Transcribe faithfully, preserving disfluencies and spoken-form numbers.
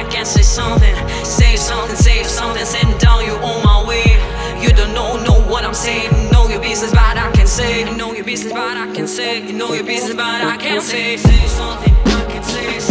I can say something. Say something, say something, send down you on my way. You don't know, know what I'm saying. Know your business, but I can say. Know your business, but I can say. Know your business, but I can say. Say something, I can say.